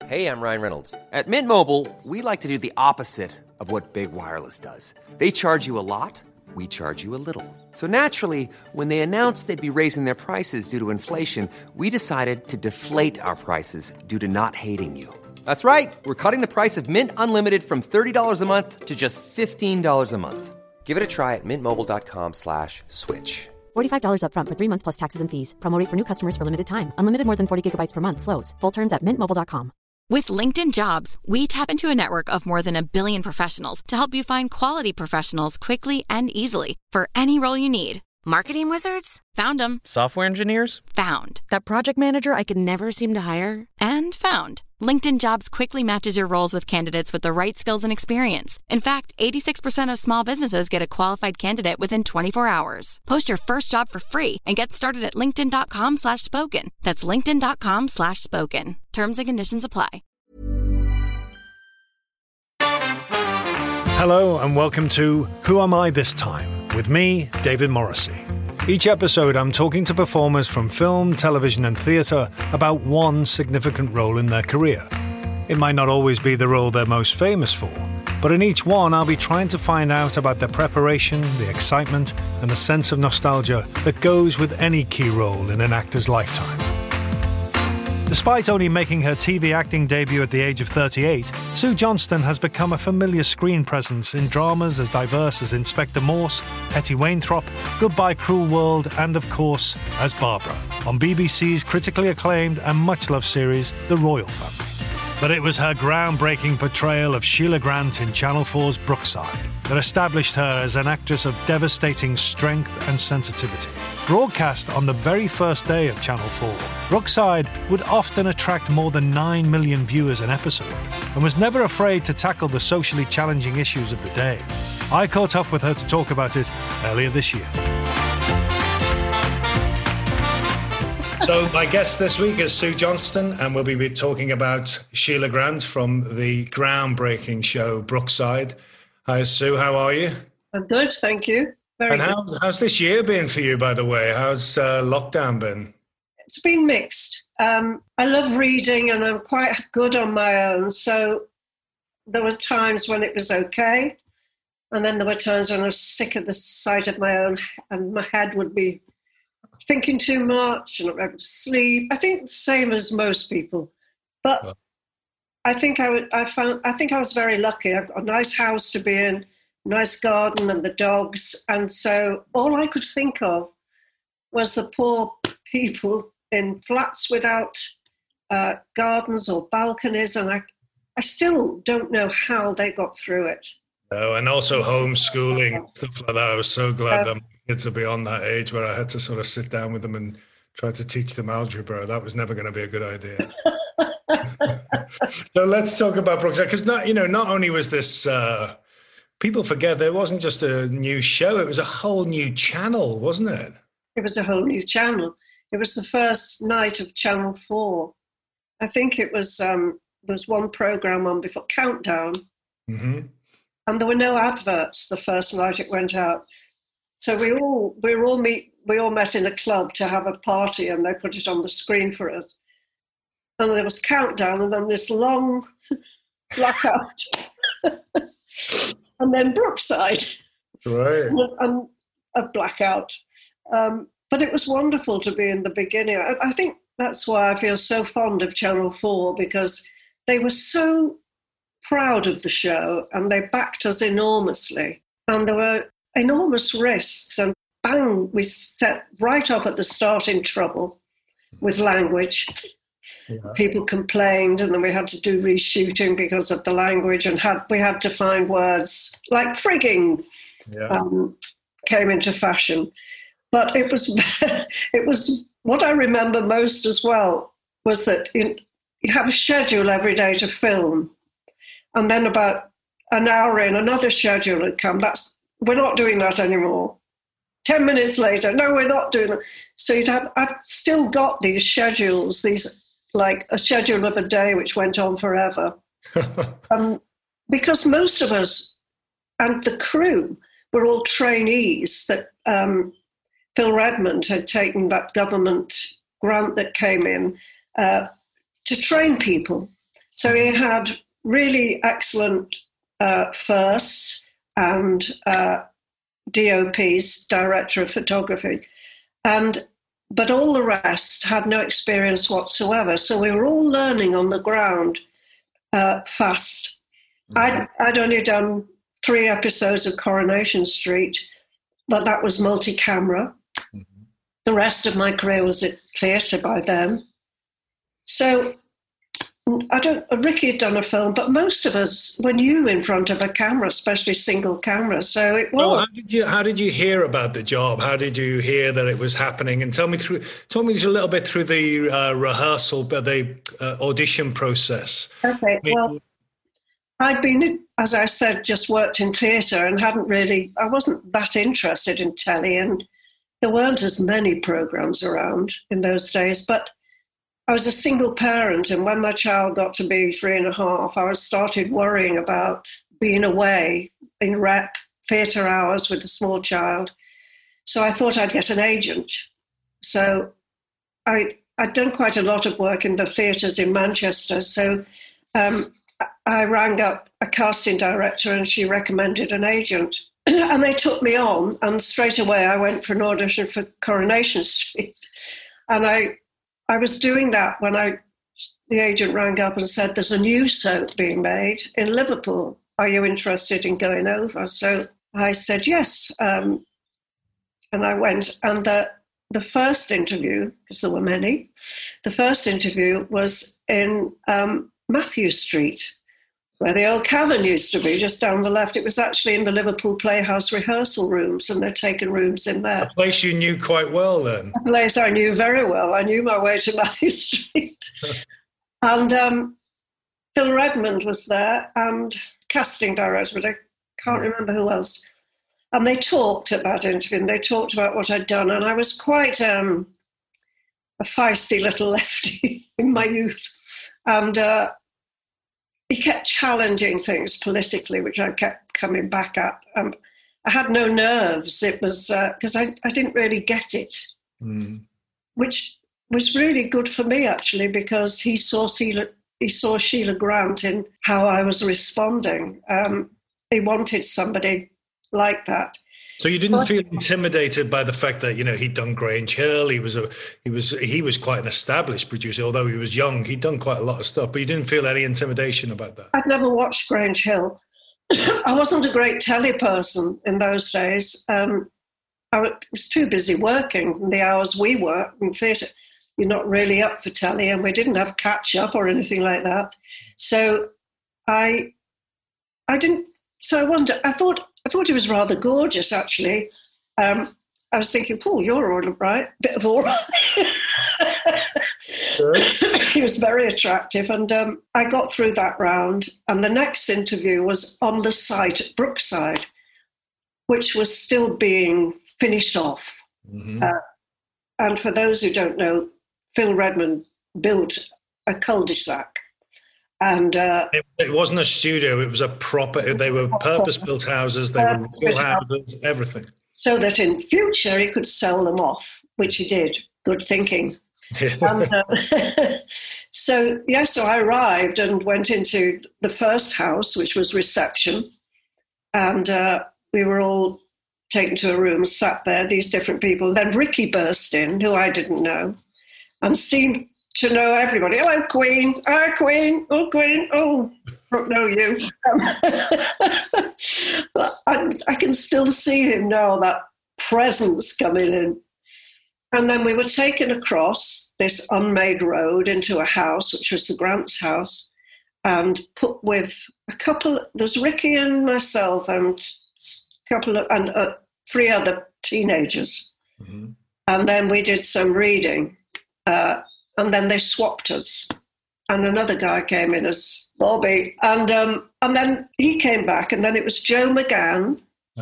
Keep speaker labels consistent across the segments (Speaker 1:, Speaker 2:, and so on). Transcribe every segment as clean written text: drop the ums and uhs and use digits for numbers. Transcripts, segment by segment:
Speaker 1: Hey, I'm Ryan Reynolds. At Mint Mobile, we like to do the opposite of what Big Wireless does. They charge you a lot, we charge you a little. So naturally, when they announced they'd be raising their prices due to inflation, we decided to deflate our prices due to not hating you. That's right. We're cutting the price of Mint Unlimited from $30 a month to just $15 a month. Give it a try at mintmobile.com/switch.
Speaker 2: $45 up front for 3 months plus taxes and fees. Promo rate for new customers for limited time. Unlimited more than 40 gigabytes per month. Slows full terms at mintmobile.com.
Speaker 3: With LinkedIn Jobs, we tap into a network of more than 1 billion professionals to help you find quality professionals quickly and easily for any role you need. Marketing wizards? Found them.
Speaker 4: Software engineers?
Speaker 3: Found.
Speaker 2: That project manager I could never seem to hire?
Speaker 3: And found. LinkedIn Jobs quickly matches your roles with candidates with the right skills and experience. In fact, 86% of small businesses get a qualified candidate within 24 hours. Post your first job for free and get started at linkedin.com/spoken. That's linkedin.com/spoken. Terms and conditions apply.
Speaker 5: Hello and welcome to Who Am I This Time? With me, David Morrissey. Each episode I'm talking to performers from film, television and theatre about one significant role in their career. It might not always be the role they're most famous for, but in each one I'll be trying to find out about their preparation, the excitement and the sense of nostalgia that goes with any key role in an actor's lifetime. Despite only making her TV acting debut at the age of 38, Sue Johnston has become a familiar screen presence in dramas as diverse as Inspector Morse, Hetty Wainthropp, Goodbye Cruel World and, of course, as Barbara on BBC's critically acclaimed and much-loved series The Royal Family. But it was her groundbreaking portrayal of Sheila Grant in Channel 4's Brookside that established her as an actress of devastating strength and sensitivity. Broadcast on the very first day of Channel 4, Brookside would often attract more than 9 million viewers an episode and was never afraid to tackle the socially challenging issues of the day. I caught up with her to talk about it earlier this year. So my guest this week is Sue Johnston, and we'll be talking about Sheila Grant from the groundbreaking show Brookside. Hi, Sue. How are you?
Speaker 6: I'm good, thank you. Very good.
Speaker 5: How's this year been for you, by the way? How's lockdown been?
Speaker 6: It's been mixed. I love reading and I'm quite good on my own. So there were times when it was okay. And then there were times when I was sick of the sight of my own and my head would be thinking too much and not able to sleep. I think the same as most people. But I think I was very lucky. I've got a nice house to be in, nice garden and the dogs. And so all I could think of was the poor people in flats without gardens or balconies. And I still don't know how they got through it.
Speaker 5: Oh, and also homeschooling, stuff like that. I was so glad that my kids are beyond that age where I had to sort of sit down with them and try to teach them algebra. That was never going to be a good idea. So let's talk about Brookside, because not only was this, people forget there wasn't just a new show, it was a whole new channel, wasn't it?
Speaker 6: It was a whole new channel. It was the first night of Channel 4. I think it was, there was one program on before Countdown. Mm-hmm. And there were no adverts the first night it went out. So we all met in a club to have a party and they put it on the screen for us. And there was Countdown and then this long blackout. And then Brookside.
Speaker 5: Right.
Speaker 6: And a blackout. But it was wonderful to be in the beginning. I think that's why I feel so fond of Channel 4, because they were so proud of the show and they backed us enormously. And there were enormous risks. And bang, we set right off at the start in trouble with language. Yeah. People complained and then we had to do reshooting because of the language, and we had to find words like frigging came into fashion. But it was what I remember most as well was that you have a schedule every day to film, and then about an hour in, another schedule had come. We're not doing that anymore. 10 minutes later, no, we're not doing that. So I've still got these schedules, like a schedule of a day which went on forever. Because most of us and the crew were all trainees that Phil Redmond had taken that government grant that came in to train people. So he had really excellent firsts and DOPs, director of photography, but all the rest had no experience whatsoever. So we were all learning on the ground fast. Mm-hmm. I'd only done 3 episodes of Coronation Street, but that was multi-camera. Mm-hmm. The rest of my career was at theatre by then. So Ricky had done a film, but most of us were new in front of a camera, especially single camera. So it was.
Speaker 5: Well, how did you hear about the job? How did you hear that it was happening? And talk me a little bit through the rehearsal, the audition process.
Speaker 6: Okay. Well, I'd been, as I said, just worked in theatre and I wasn't that interested in telly, and there weren't as many programs around in those days, but I was a single parent, and when my child got to be 3.5, I started worrying about being away in rep, theatre hours with a small child. So I thought I'd get an agent. So I'd done quite a lot of work in the theatres in Manchester. So I rang up a casting director and she recommended an agent. And they took me on, and straight away I went for an audition for Coronation Street. And I was doing that when the agent rang up and said, there's a new soap being made in Liverpool. Are you interested in going over? So I said yes. And I went. And the first interview, because there were many, the first interview was in Matthew Street, where the old cavern used to be, just down the left. It was actually in the Liverpool Playhouse rehearsal rooms, and they'd taken rooms in there.
Speaker 5: A place you knew quite well then.
Speaker 6: A place I knew very well. I knew my way to Matthew Street. And Phil Redmond was there, and casting director, but I can't remember who else. And they talked at that interview, and they talked about what I'd done. And I was quite a feisty little lefty in my youth. And he kept challenging things politically, which I kept coming back at. I had no nerves. It was because I didn't really get it, which was really good for me, actually, because he saw Sheila Grant in how I was responding. He wanted somebody like that.
Speaker 5: So you didn't feel intimidated by the fact that, he'd done Grange Hill. He was quite an established producer, although he was young. He'd done quite a lot of stuff, but you didn't feel any intimidation about that.
Speaker 6: I'd never watched Grange Hill. I wasn't a great telly person in those days. I was too busy working. The hours we worked in theatre, you're not really up for telly, and we didn't have catch up or anything like that. So I didn't. So I wondered. I thought he was rather gorgeous, actually. I was thinking, Paul, you're all right, bit of all right. Sure. He was very attractive, and I got through that round. And the next interview was on the site at Brookside, which was still being finished off. Mm-hmm. And for those who don't know, Phil Redmond built a cul-de-sac. And
Speaker 5: it wasn't a studio, it was a proper, they were purpose-built houses, they were real houses, everything.
Speaker 6: So that in future he could sell them off, which he did. Good thinking. And, so I arrived and went into the first house, which was reception. And we were all taken to a room, sat there, these different people. Then Ricky burst in, who I didn't know, and seemed to know everybody. Hello, Queen. Oh, Queen. Oh, Queen. Oh, don't know you. I can still see him now, that presence coming in. And then we were taken across this unmade road into a house, which was the Grant's house, and put with a couple. There's Ricky and myself and three other teenagers. Mm-hmm. And then we did some reading. And then they swapped us. And another guy came in as Bobby. And then he came back, and then it was Joe McGann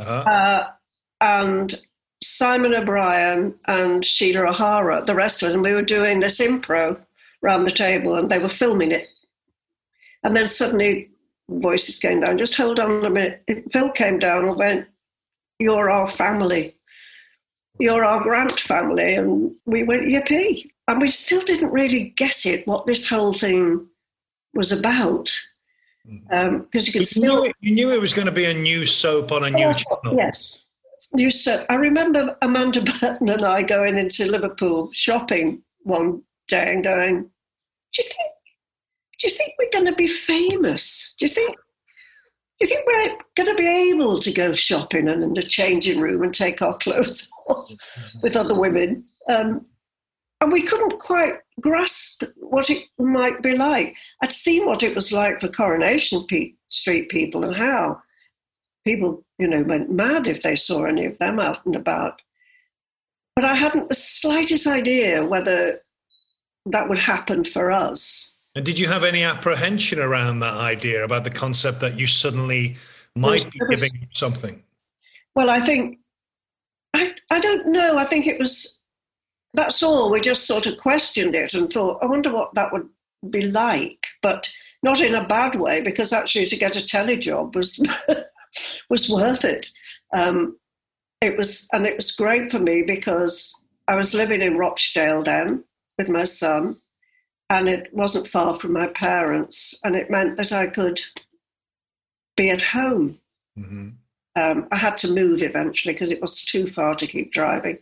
Speaker 6: and Simon O'Brien and Sheila O'Hara, the rest of us. And we were doing this impro around the table, and they were filming it. And then suddenly voices came down. Just hold on a minute. Phil came down and went, "You're our family. You're our Grant family." And we went, yippee. And we still didn't really get it, what this whole thing was about. Because you could still...
Speaker 5: You knew it was going to be a new soap on a new channel.
Speaker 6: Yes. New soap. I remember Amanda Burton and I going into Liverpool shopping one day and going, do you think we're going to be famous? Do you think we're going to be able to go shopping and in the changing room and take our clothes off with other women? And we couldn't quite grasp what it might be like. I'd seen what it was like for Coronation Street people and how people, went mad if they saw any of them out and about. But I hadn't the slightest idea whether that would happen for us.
Speaker 5: And did you have any apprehension around that idea, about the concept that you suddenly might be giving something? Well,
Speaker 6: I think, I don't know. I think it was, that's all. We just sort of questioned it and thought, I wonder what that would be like, but not in a bad way, because actually to get a telly job was was worth it. It was great for me because I was living in Rochdale then with my son, and it wasn't far from my parents, and it meant that I could be at home. Mm-hmm. I had to move eventually because it was too far to keep driving.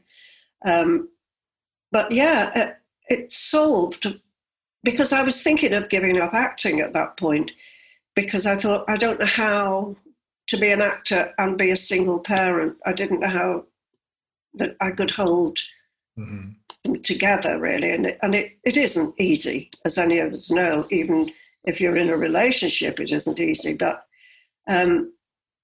Speaker 6: But yeah, it solved, because I was thinking of giving up acting at that point, because I thought, I don't know how to be an actor and be a single parent. I didn't know how that I could hold them together, really. And it isn't easy, as any of us know. Even if you're in a relationship, it isn't easy. But it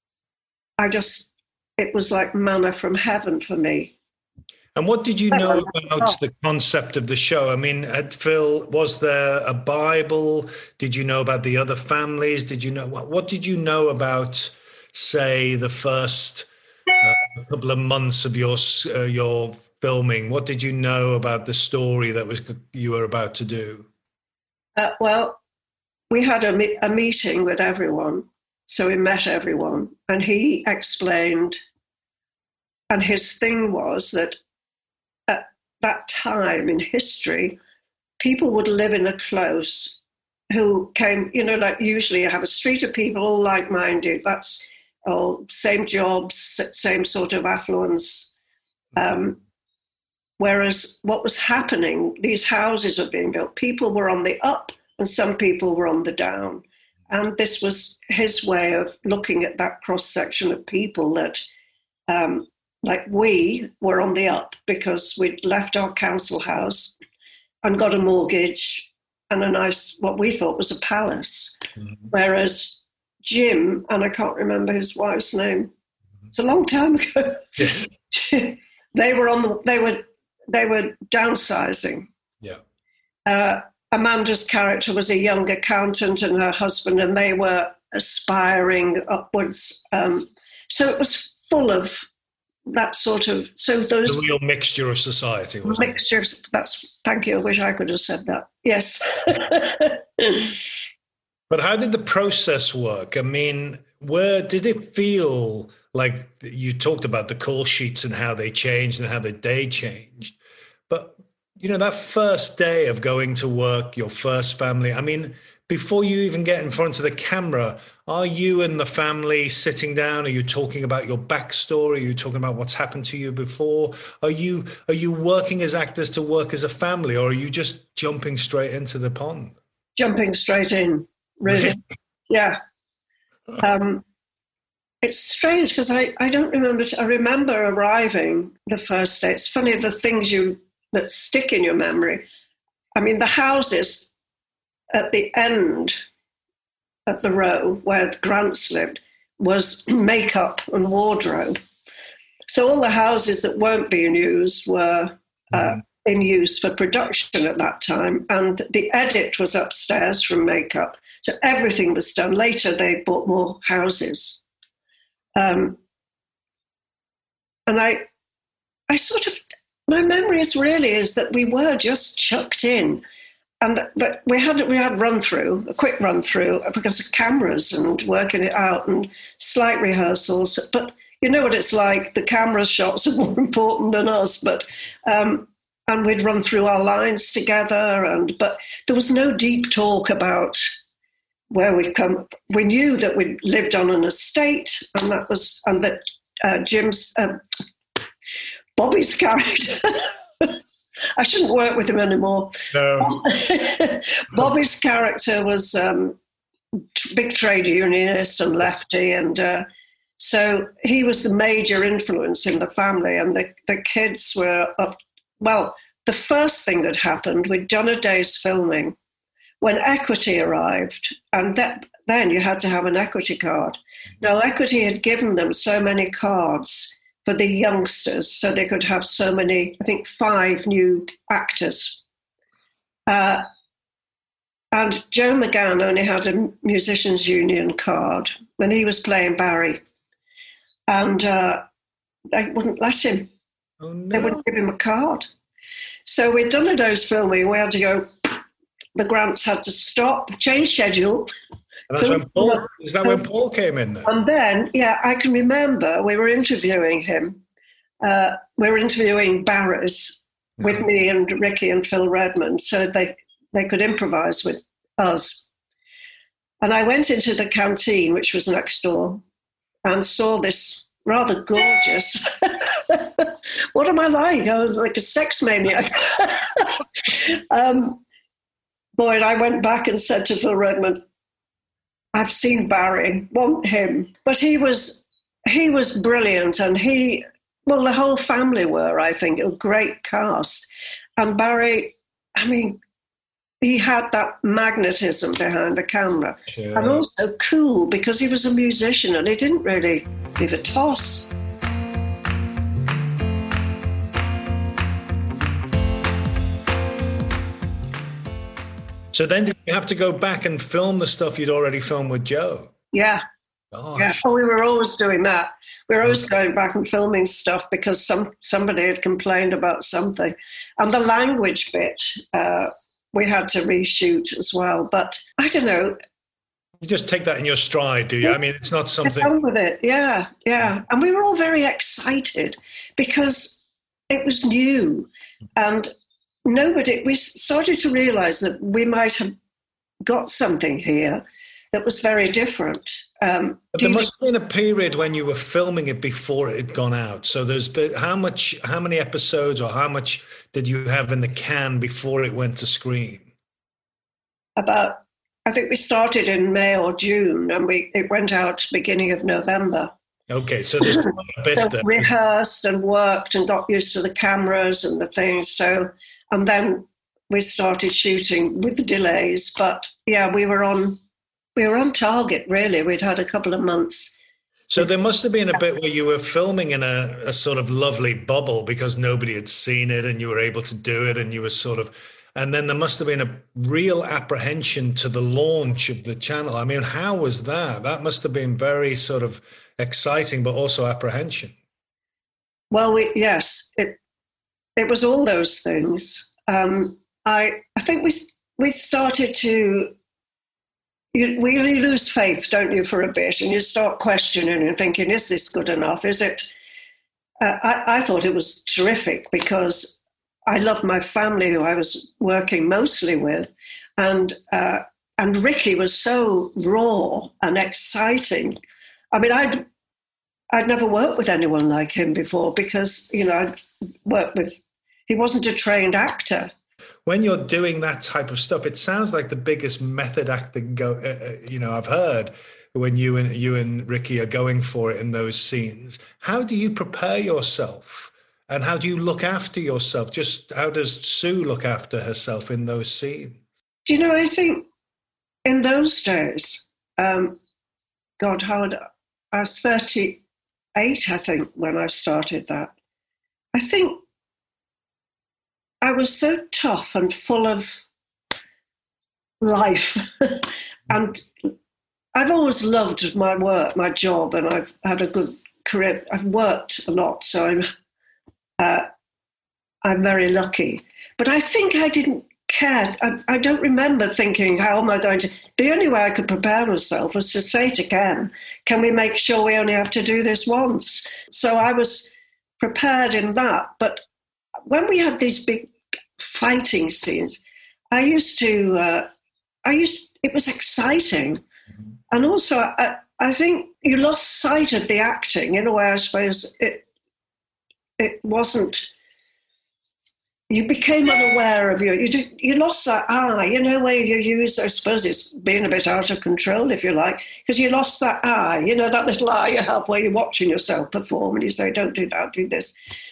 Speaker 6: was like manna from heaven for me.
Speaker 5: And what did you know about the concept of the show? I mean, Phil, was there a Bible? Did you know about the other families? Did you know what did you know about, say, the first couple of months of your filming? What did you know about the story that you were about to do?
Speaker 6: Well, we had a meeting with everyone, so we met everyone, and he explained. And his thing was that at that time in history, people would live in a close who came, like usually you have a street of people all like-minded. That's same jobs, same sort of affluence. Whereas what was happening, these houses were being built, people were on the up and some people were on the down. And this was his way of looking at that cross-section of people that, like we were on the up because we'd left our council house and got a mortgage and a nice, what we thought was a palace. Mm-hmm. Whereas Jim, and I can't remember his wife's name, it's a long time ago, they were downsizing.
Speaker 5: Yeah.
Speaker 6: Amanda's character was a young accountant and her husband, and they were aspiring upwards. So it was full of that sort of, the
Speaker 5: real mixture of society, wasn't
Speaker 6: mixture it? Thank you. I wish I could have said that. Yes.
Speaker 5: But how did the process work? I mean, where did it feel like? You talked about the call sheets and how they changed and how the day changed, but that first day of going to work, your first family, I mean, before you even get in front of the camera, are you and the family sitting down? Are you talking about your backstory? Are you talking about what's happened to you before? Are you working as actors to work as a family, or are you just jumping straight into the pond?
Speaker 6: Jumping straight in, really. Yeah. It's strange because I don't remember. I remember arriving the first day. It's funny, the things that stick in your memory. I mean, the houses at the end of the row where Grants lived was makeup and wardrobe. So all the houses that weren't being used were in use for production at that time. And the edit was upstairs from makeup. So everything was done. Later, they bought more houses. And I sort of, my memory is that we were just chucked in, and that we had a quick run through because of cameras and working it out and slight rehearsals. But you know what it's like, the camera shots are more important than us. But and we'd run through our lines together, but there was no deep talk about where we come. We knew that we lived on an estate, and that Bobby's character. I shouldn't work with him anymore.
Speaker 5: No.
Speaker 6: Bobby's character was big trade unionist and lefty, and so he was the major influence in the family, and the kids were up. Well, the first thing that happened, we'd done a day's filming when Equity arrived, and then you had to have an Equity card. Now, Equity had given them so many cards for the youngsters, so they could have so many, I think 5 new actors. And Joe McGann only had a Musicians Union card when he was playing Barry. And they wouldn't let him.
Speaker 5: Oh, no.
Speaker 6: They wouldn't give him a card. So we'd done a day's filming. We had to go, the grants had to stop, change schedule.
Speaker 5: And that's when Paul came in then?
Speaker 6: And then, yeah, I can remember we were interviewing him. We were interviewing Barry's with me and Ricky and Phil Redmond, so they could improvise with us. And I went into the canteen, which was next door, and saw this rather gorgeous. What am I like? I was like a sex maniac. Boy, and I went back and said to Phil Redmond, I've seen Barry, want him. But he was brilliant, and the whole family were, I think, a great cast. And Barry, I mean, he had that magnetism behind the camera. Yeah. And also cool, because he was a musician and he didn't really give a toss.
Speaker 5: So then did you have to go back and film the stuff you'd already filmed with Joe?
Speaker 6: Yeah.
Speaker 5: Gosh.
Speaker 6: Yeah. Oh, we were always doing that. We were always going back and filming stuff because somebody had complained about something. And the language bit, we had to reshoot as well. But I don't know.
Speaker 5: You just take that in your stride, do you? I mean, it's not something...
Speaker 6: Get on with it, yeah. And we were all very excited because it was new. And we started to realize that we might have got something here that was very different.
Speaker 5: But there must have been a period when you were filming it before it had gone out. So there's been, how many episodes or how much did you have in the can before it went to screen?
Speaker 6: I think we started in May or June, and it went out beginning of November.
Speaker 5: Okay, so there's a bit
Speaker 6: so
Speaker 5: there.
Speaker 6: Rehearsed and worked and got used to the cameras and the things. So, and then we started shooting with the delays. But yeah, we were on target, really. We'd had a couple of months.
Speaker 5: So there must have been a bit where you were filming in a sort of lovely bubble because nobody had seen it and you were able to do it, and you were sort of, and then there must have been a real apprehension to the launch of the channel. I mean, how was that? That must have been very sort of exciting, but also apprehension.
Speaker 6: Well, yes, it was all those things. I think we started to, you lose faith, don't you, for a bit, and you start questioning and thinking, is this good enough? Is it? I thought it was terrific because I loved my family, who I was working mostly with, and Ricky was so raw and exciting. I mean, I'd never worked with anyone like him before because, I'd worked with, he wasn't a trained actor.
Speaker 5: When you're doing that type of stuff, it sounds like the biggest method acting I've heard when you and Ricky are going for it in those scenes. How do you prepare yourself? And how do you look after yourself? Just how does Sue look after herself in those scenes?
Speaker 6: I think in those days, Howard, I was 38, I think, when I started that. I think I was so tough and full of life. And I've always loved my work, my job, and I've had a good career. I've worked a lot, so I'm very lucky. But I think I didn't care. I don't remember thinking, how am I going to... The only way I could prepare myself was to say to Ken, can we make sure we only have to do this once? So I was prepared in that. But when we had these big fighting scenes, I used to it was exciting. And also, I think you lost sight of the acting in a way. I suppose it wasn't. You became unaware of you lost that eye, where you use, I suppose it's being a bit out of control, if you like, because you lost that eye, that little eye you have where you're watching yourself perform and you say, don't do that, do this.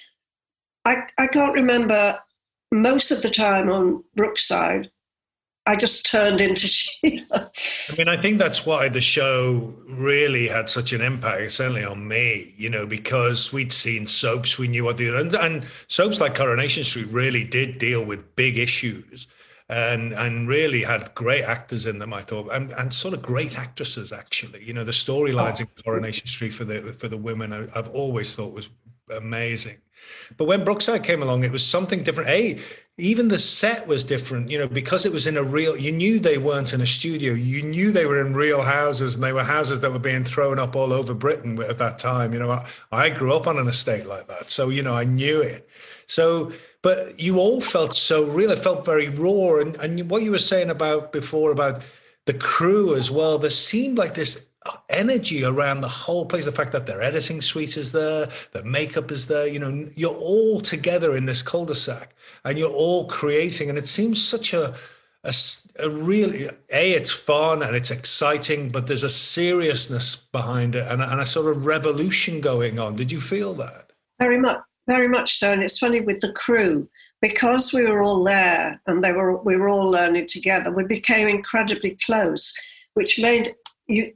Speaker 6: I can't remember most of the time on Brookside. I just turned into Sheila.
Speaker 5: I mean, I think that's why the show really had such an impact, certainly on me, because we'd seen soaps, we knew what they did. And soaps like Coronation Street really did deal with big issues and really had great actors in them, I thought, and sort of great actresses, actually. The storylines in Coronation Street for the women, I've always thought was amazing. But when Brookside came along, it was something different. Even the set was different, because it was in you knew they weren't in a studio. You knew they were in real houses, and they were houses that were being thrown up all over Britain at that time. I grew up on an estate like that. So, I knew it. So, but you all felt so real. It felt very raw. And what you were saying before about the crew as well, there seemed like this energy around the whole place. The fact that their editing suite is there, the makeup is there, you're all together in this cul-de-sac and you're all creating. And it seems such a really, it's fun and it's exciting, but there's a seriousness behind it and a sort of revolution going on. Did you feel that?
Speaker 6: Very much so. And it's funny with the crew, because we were all there and we were all learning together, we became incredibly close, which made you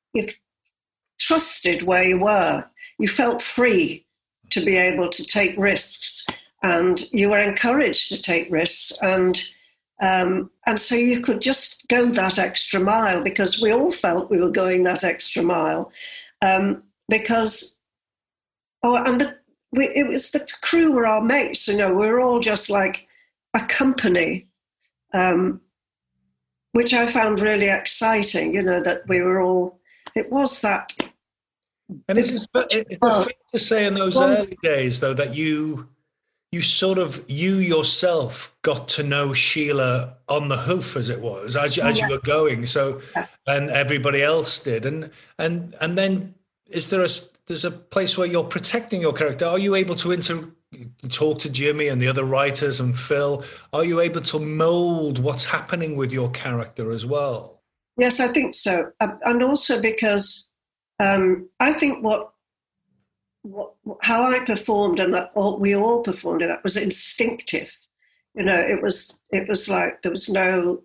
Speaker 6: trusted where you were. You felt free to be able to take risks, and you were encouraged to take risks, and so you could just go that extra mile, because we all felt we were going that extra mile, because it was the crew were our mates. We were all just like a company, which I found really exciting. That we were all. It was that.
Speaker 5: And it's fair to say in those early days, though, that you yourself got to know Sheila on the hoof, as it was, as you were going. So, and everybody else did. And then there's a place where you're protecting your character. Are you able to talk to Jimmy and the other writers and Phil? Are you able to mold what's happening with your character as well?
Speaker 6: Yes, I think so. And also because I think how I performed and we all performed, that was instinctive. It was like there was no,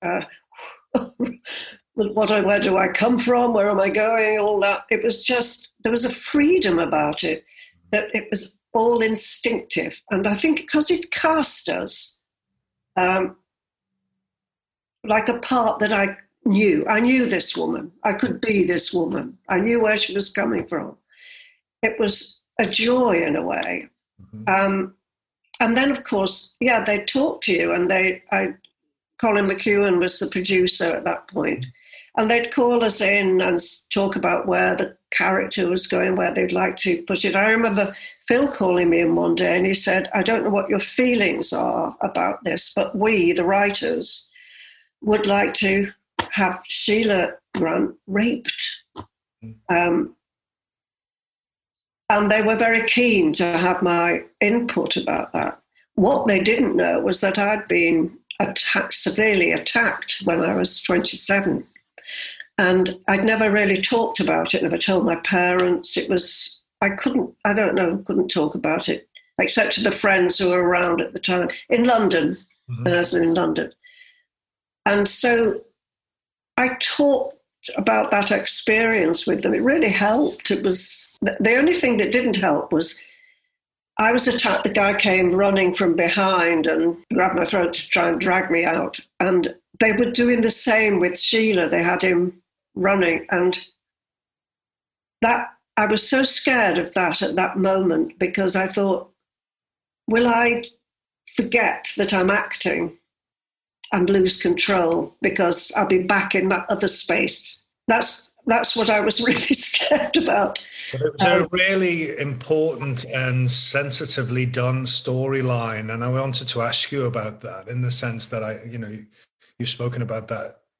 Speaker 6: where do I come from? Where am I going? All that. It was just, there was a freedom about it, that it was all instinctive. And I think because it cast us like a part that I knew this woman. I could be this woman. I knew where she was coming from. It was a joy in a way. Mm-hmm. And then, of course, they talk to you, and Colin McEwen was the producer at that point, and they'd call us in and talk about where the character was going, where they'd like to push it. I remember Phil calling me in one day, and he said, I don't know what your feelings are about this, but we, the writers, would like to have Sheila Grant raped. And they were very keen to have my input about that. What they didn't know was that I'd been severely attacked when I was 27. And I'd never really talked about it, never told my parents. I couldn't talk about it, except to the friends who were around at the time in London, when I was in London. And so I talked about that experience with them. It really helped. It was the only thing that didn't help was I was attacked. The guy came running from behind and grabbed my throat to try and drag me out. And they were doing the same with Sheila. They had him running. And that I was so scared of that at that moment, because I thought, will I forget that I'm acting and lose control because I'll be back in that other space? That's what I was really scared about.
Speaker 5: But it was a really important and sensitively done storyline, and I wanted to ask you about that, in the sense that you've spoken about that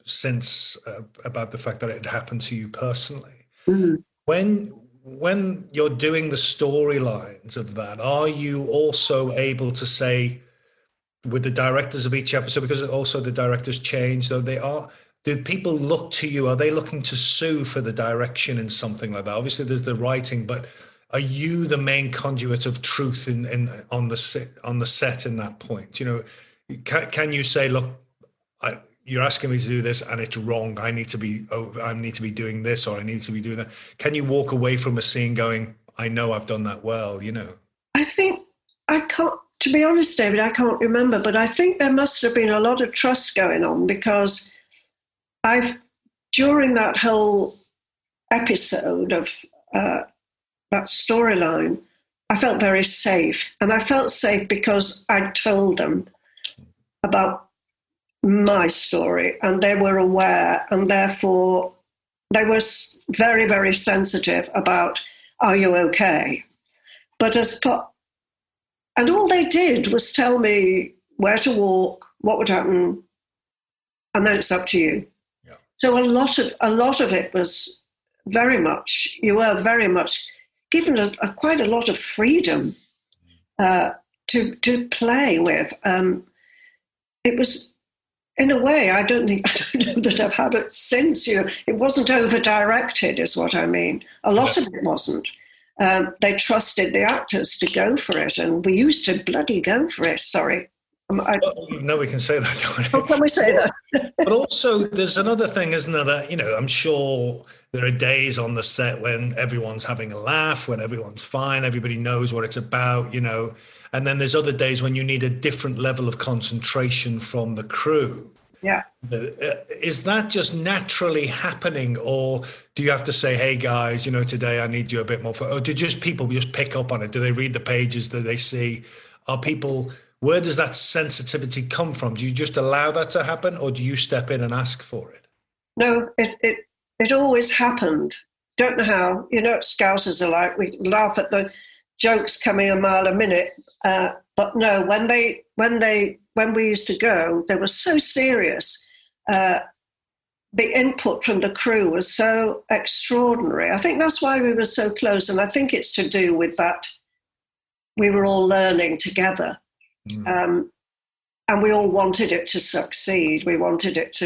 Speaker 5: since about the fact that it happened to you personally.
Speaker 6: Mm-hmm.
Speaker 5: When you're doing the storylines of that, are you also able to say with the directors of each episode, because also the directors change, though do people look to you? Are they looking to sue for the direction in something like that? Obviously, there's the writing, but are you the main conduit of truth on the set in that point? You know, can you say, look, you're asking me to do this and it's wrong. I need to be doing this, or I need to be doing that. Can you walk away from a scene going, I know I've done that well, you know?
Speaker 6: I think I can't, to be honest, David, I can't remember, but I think there must have been a lot of trust going on, because during that whole episode of that storyline, I felt very safe. And I felt safe because I told them about my story, and they were aware, and therefore they were very, very sensitive about, are you okay? But and all they did was tell me where to walk, what would happen, and then it's up to you. Yeah. So a lot of it was very much, you were very much given us quite a lot of freedom to play with. It was, in a way, I don't know that I've had it since. You know, it wasn't over-directed, is what I mean. A lot of it wasn't. They trusted the actors to go for it, and we used to bloody go for it. Sorry.
Speaker 5: No, we can say that.
Speaker 6: How can we say that?
Speaker 5: But also, there's another thing, isn't there? That, you know, I'm sure there are days on the set when everyone's having a laugh, when everyone's fine, everybody knows what it's about, you know. And then there's other days when you need a different level of concentration from the crew.
Speaker 6: Yeah.
Speaker 5: Is that just naturally happening, or do you have to say, hey guys, you know, today I need you a bit more, or do people just pick up on it? Do they read the pages? Do they see? Where does that sensitivity come from? Do you just allow that to happen, or do you step in and ask for it?
Speaker 6: No, it always happened. Don't know how. You know what Scousers are like. We laugh at the jokes coming a mile a minute. But no, when we used to go, they were so serious. The input from the crew was so extraordinary. I think that's why we were so close, and I think it's to do with that. We were all learning together. And we all wanted it to succeed. We were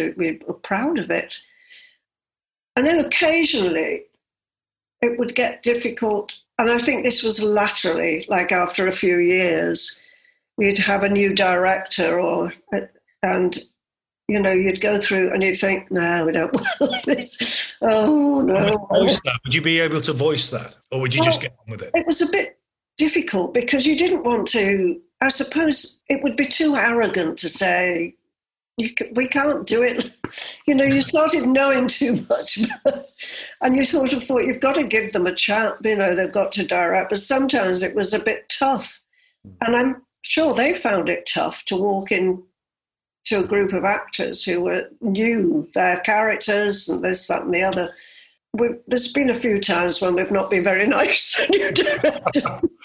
Speaker 6: proud of it. And then occasionally it would get difficult. And I think this was latterly, like after a few years, we'd have a new director and, you know, you'd go through and you'd think, no, we don't want this. Oh, no.
Speaker 5: Voice that. Would you be able to voice that? Or would you just get on with it?
Speaker 6: It was a bit difficult because you didn't want to. I suppose it would be too arrogant to say, we can't do it. You know, you started knowing too much. And you sort of thought, you've got to give them a chance. You know, they've got to direct. But sometimes it was a bit tough. And I'm sure they found it tough to walk in to a group of actors who knew their characters and this, that, and the other. There's been a few times when we've not been very nice to new directors.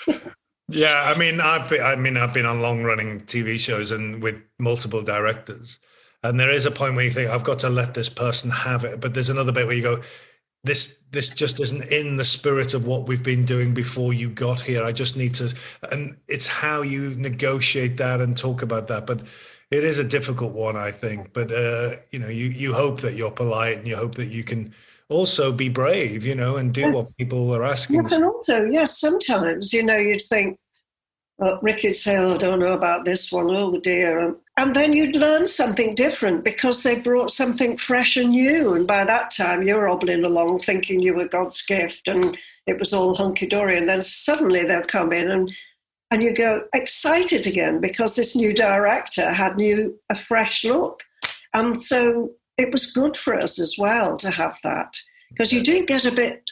Speaker 5: Yeah, I mean, I've been on long-running TV shows and with multiple directors, and there is a point where you think, I've got to let this person have it, but there's another bit where you go, this just isn't in the spirit of what we've been doing before you got here. I just need to, and it's how you negotiate that and talk about that. But it is a difficult one, I think. But you know, you hope that you're polite, and you hope that you can also be brave, you know, and do what people are asking.
Speaker 6: Yes, and also, yes, sometimes, you know, you'd think, Rick would say, oh, I don't know about this one, oh dear. And then you'd learn something different because they brought something fresh and new. And by that time, you're hobbling along thinking you were God's gift and it was all hunky-dory. And then suddenly they'll come in and you go excited again because this new director had a fresh look. And so it was good for us as well to have that, because you do get a bit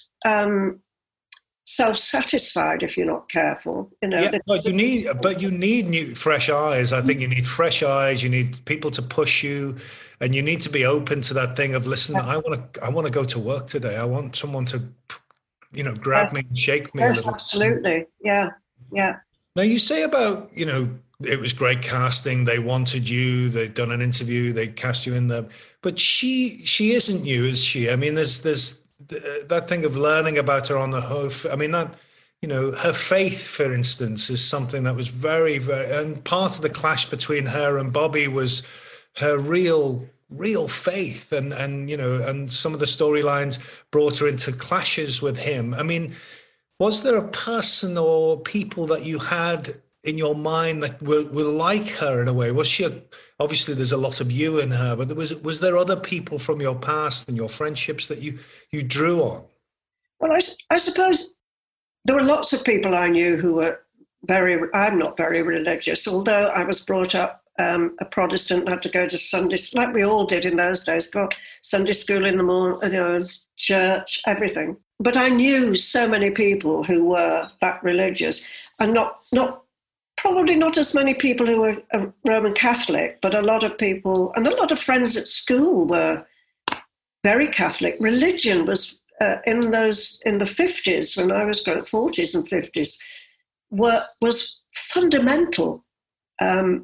Speaker 6: self-satisfied if you're not careful. You know,
Speaker 5: yeah, but you need new, fresh eyes. I think you need fresh eyes. You need people to push you, and you need to be open to that thing of, listen, I want to go to work today. I want someone to, you know, grab me and shake me a little.
Speaker 6: Absolutely, yeah.
Speaker 5: Now you say about, you know, it was great casting. They wanted you. They'd done an interview. They cast you in there. But she isn't you, is she? I mean, there's that thing of learning about her on the hoof. I mean, that, her faith, for instance, is something that was very, very, and part of the clash between her and Bobby was her real faith, and some of the storylines brought her into clashes with him. I mean, was there a person or people that you had in your mind that were like her in a way? Was she obviously there's a lot of you in her, but was there other people from your past and your friendships that you drew on? Well,
Speaker 6: I suppose there were lots of people I knew who were I'm not very religious, although I was brought up a Protestant, had to go to Sunday, like we all did in those days, got Sunday school in the morning, church, everything. But I knew so many people who were that religious, and probably not as many people who were Roman Catholic, but a lot of people, and a lot of friends at school were very Catholic. Religion was in the 50s, when I was growing, 40s and 50s, was fundamental. And,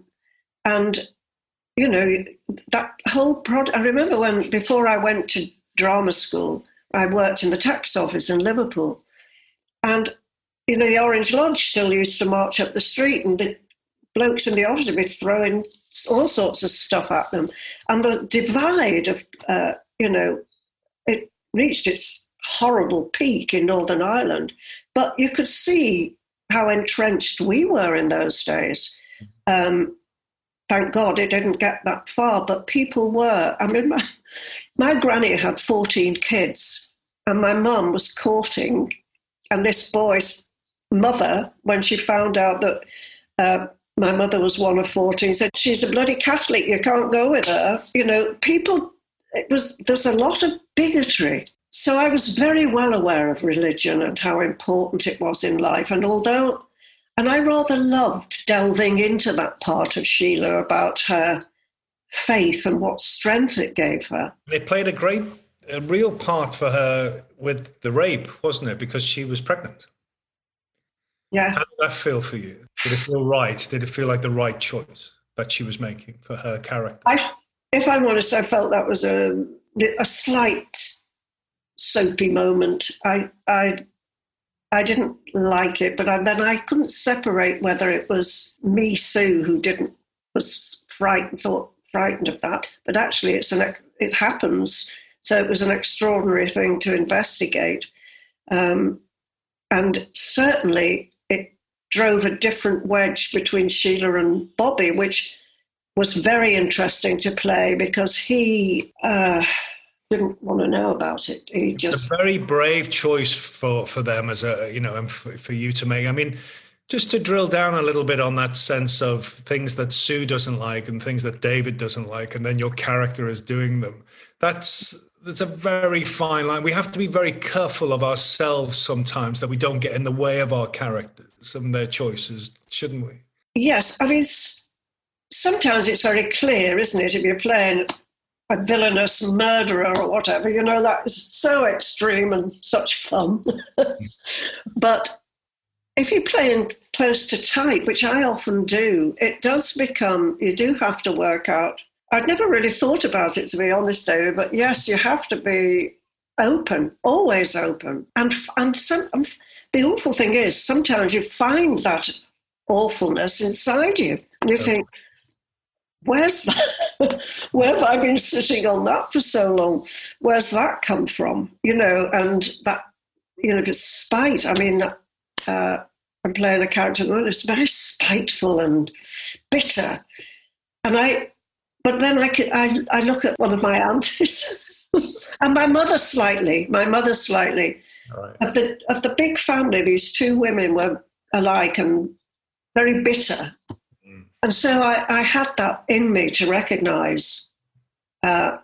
Speaker 6: that whole I remember before I went to drama school, I worked in the tax office in Liverpool. And, the Orange Lodge still used to march up the street, and the blokes in the office would be throwing all sorts of stuff at them. And the divide of, it reached its horrible peak in Northern Ireland. But you could see how entrenched we were in those days. Thank God it didn't get that far, but people were. I mean, my granny had 14 kids, and my mum was courting, and this boy's mother, when she found out that my mother was one of 14, said, "She's a bloody Catholic, you can't go with her." There's a lot of bigotry. So I was very well aware of religion and how important it was in life. And I rather loved delving into that part of Sheila about her faith and what strength it gave her.
Speaker 5: It played a real part for her with the rape, wasn't it? Because she was pregnant.
Speaker 6: Yeah.
Speaker 5: How did that feel for you? Did it feel right? Did it feel like the right choice that she was making for her character?
Speaker 6: If I'm honest, I felt that was a slight soapy moment. I didn't like it, but then I couldn't separate whether it was me, Sue, who was frightened of that. But actually, it happens. So it was an extraordinary thing to investigate. And certainly it drove a different wedge between Sheila and Bobby, which was very interesting to play because he didn't want to know about it.
Speaker 5: It's a very brave choice for them as and for you to make. I mean, just to drill down a little bit on that sense of things that Sue doesn't like and things that David doesn't like, and then your character is doing them. That's a very fine line. We have to be very careful of ourselves sometimes that we don't get in the way of our characters and their choices, shouldn't we?
Speaker 6: Yes. I mean, sometimes it's very clear, isn't it? If you're playing a villainous murderer or whatever, that is so extreme and such fun. But if you're playing close to type, which I often do, it does become, you do have to work out. I'd never really thought about it, to be honest, David, but yes, you have to be open, always open. And the awful thing is, sometimes you find that awfulness inside you, and you think, where's that? Where have I been sitting on that for so long? Where's that come from? And that, if it's spite, I mean, I'm playing a character that's very spiteful and bitter. But then I look at one of my aunties and my mother slightly. Right. Of the big family, these two women were alike and very bitter. And so I had that in me to recognise the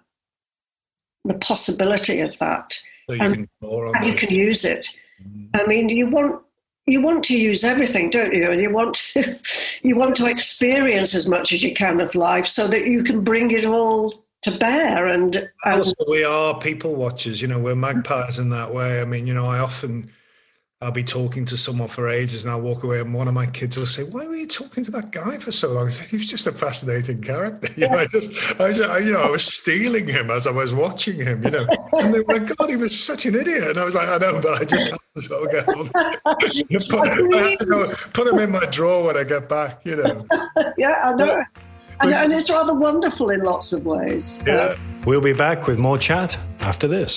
Speaker 6: possibility of that,
Speaker 5: so
Speaker 6: you can use it. I mean, you want to use everything, don't you? And you want to experience as much as you can of life, so that you can bring it all to bear. And
Speaker 5: also, we are people watchers. We're magpies in that way. I mean, I often I'll be talking to someone for ages and I'll walk away and one of my kids will say, why were you talking to that guy for so long? I said, he was just a fascinating character. I was stealing him as I was watching him, And they were like, God, he was such an idiot. And I was like, I know, but I just have to sort of get on. I have to go put him in my drawer when I get back,
Speaker 6: Yeah, I know. And it's rather wonderful in lots of ways.
Speaker 5: Yeah. We'll be back with more chat after this.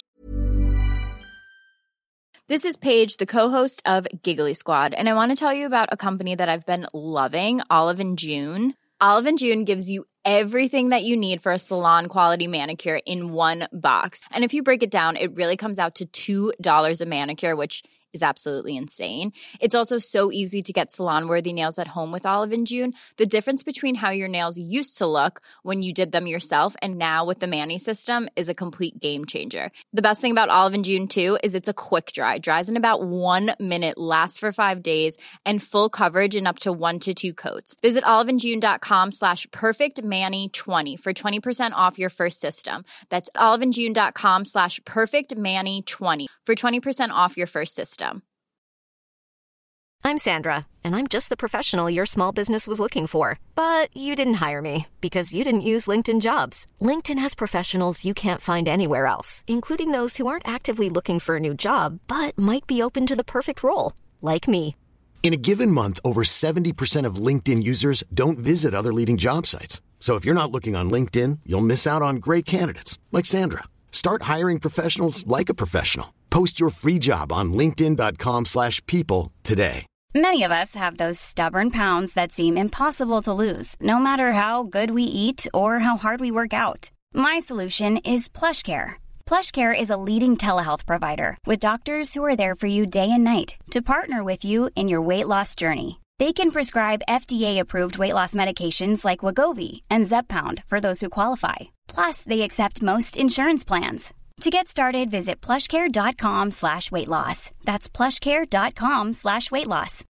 Speaker 4: This is Paige, the co-host of Giggly Squad, and I want to tell you about a company that I've been loving, Olive & June. Olive & June gives you everything that you need for a salon-quality manicure in one box. And if you break it down, it really comes out to $2 a manicure, which is absolutely insane. It's also so easy to get salon-worthy nails at home with Olive & June. The difference between how your nails used to look when you did them yourself and now with the Mani system is a complete game changer. The best thing about Olive & June, too, is it's a quick dry. Dries in about 1 minute, lasts for 5 days, and full coverage in up to 1 to 2 coats. Visit oliveandjune.com/perfectmani20 for 20% off your first system. That's oliveandjune.com/perfectmani20 for 20% off your first system.
Speaker 2: I'm Sandra, and I'm just the professional your small business was looking for. But you didn't hire me because you didn't use LinkedIn Jobs. LinkedIn has professionals you can't find anywhere else, including those who aren't actively looking for a new job, but might be open to the perfect role, like me.
Speaker 7: In a given month, over 70% of LinkedIn users don't visit other leading job sites. So if you're not looking on LinkedIn, you'll miss out on great candidates like Sandra. Start hiring professionals like a professional. Post your free job on linkedin.com/people today.
Speaker 3: Many of us have those stubborn pounds that seem impossible to lose, no matter how good we eat or how hard we work out. My solution is PlushCare. PlushCare is a leading telehealth provider with doctors who are there for you day and night to partner with you in your weight loss journey. They can prescribe FDA-approved weight loss medications like Wegovy and Zepbound for those who qualify. Plus, they accept most insurance plans. To get started, visit plushcare.com/weightloss. That's plushcare.com/weightloss.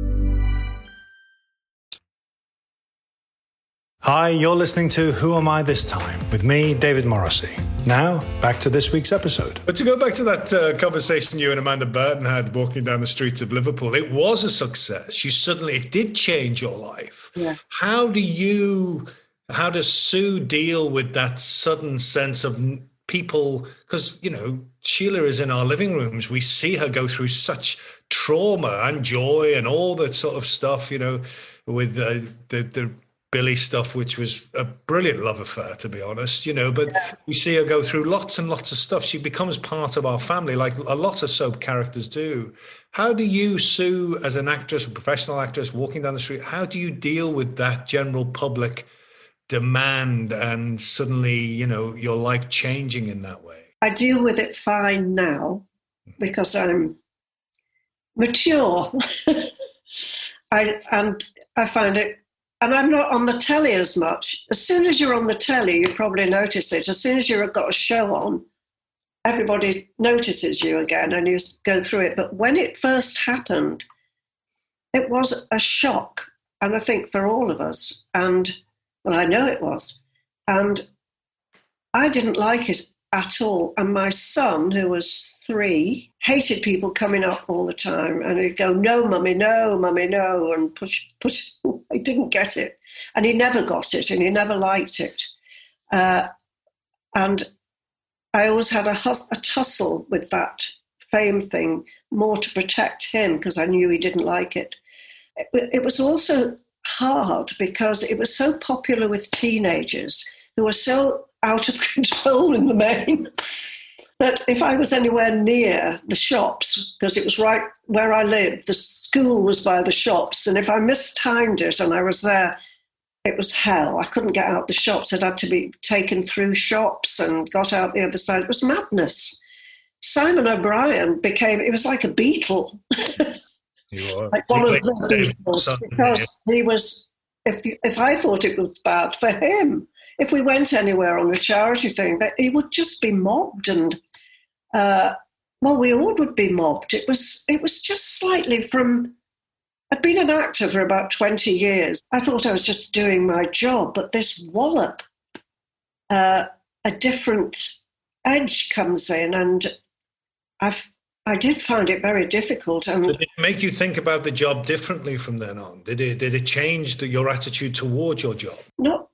Speaker 5: Hi, you're listening to Who Am I This Time? With me, David Morrissey. Now, back to this week's episode. But to go back to that conversation you and Amanda Burton had walking down the streets of Liverpool, it was a success. It did change your life.
Speaker 6: Yeah.
Speaker 5: How does Sue deal with that sudden sense of people, because, Sheila is in our living rooms. We see her go through such trauma and joy and all that sort of stuff, with the Billy stuff, which was a brilliant love affair, to be honest, but we see her go through lots and lots of stuff. She becomes part of our family, like a lot of soap characters do. How do you, Sue, as an actress, a professional actress walking down the street, how do you deal with that general public demand and suddenly, your life changing in that way?
Speaker 6: I deal with it fine now because I'm mature. I find it, and I'm not on the telly as much. As soon as you're on the telly, you probably notice it. As soon as you've got a show on, everybody notices you again and you go through it. But when it first happened, it was a shock. And I think for all of us, well, I know it was. And I didn't like it at all. And my son, who was 3, hated people coming up all the time. And he'd go, no, mummy, no, and push. I didn't get it. And he never got it, and he never liked it. And I always had a tussle with that fame thing, more to protect him, because I knew he didn't like it. It was also hard because it was so popular with teenagers who were so out of control in the main that if I was anywhere near the shops, because it was right where I lived, the school was by the shops, and if I mistimed it and I was there, it was hell. I couldn't get out the shops. I'd had to be taken through shops and got out the other side. It was madness. Simon O'Brien it was like a Beatle. Like one of the Beatles, because he was, if I thought it was bad for him, if we went anywhere on a charity thing, that he would just be mobbed, and we all would be mobbed. It was just slightly from. I'd been an actor for about 20 years. I thought I was just doing my job, but this wallop, a different edge comes in, and I did find it very difficult. And
Speaker 5: did it make you think about the job differently from then on? Did it change your attitude towards your job?
Speaker 6: Not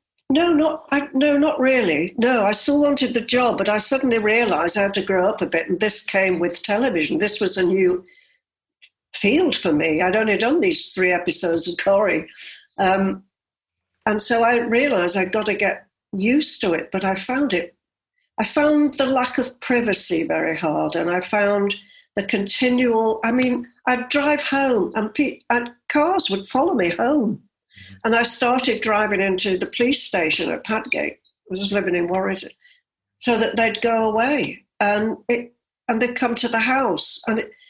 Speaker 6: really. No, I still wanted the job, but I suddenly realised I had to grow up a bit, and this came with television. This was a new field for me. I'd only done these 3 episodes of Corrie. And so I realised I'd got to get used to it, but I found the lack of privacy very hard, and I found the continual, I'd drive home and cars would follow me home. And I started driving into the police station at Padgate. I was living in Warrington, so that they'd go away and they'd come to the house. And it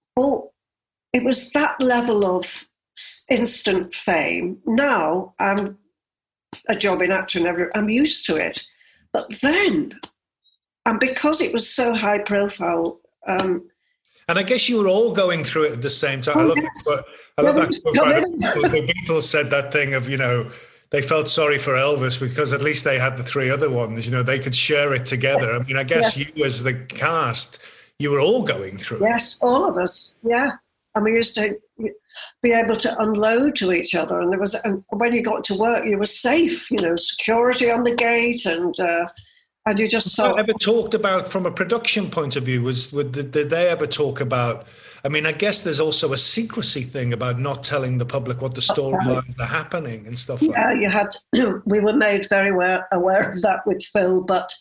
Speaker 6: was that level of instant fame. Now I'm a jobbing actor and everything. I'm used to it. But then, and because it was so high profile,
Speaker 5: and I guess you were all going through it at the same time. I love that quote. The Beatles said that thing of, they felt sorry for Elvis because at least they had the 3 other ones, they could share it together. I guess you as the cast, you were all going through it.
Speaker 6: Yes, all of us, yeah. And we used to be able to unload to each other. And when you got to work, you were safe, security on the gate and you just felt...
Speaker 5: Ever talked about, from a production point of view, did they ever talk about... I guess there's also a secrecy thing about not telling the public what the storylines are happening and stuff like that.
Speaker 6: Yeah, we were made very aware of that with Phil, but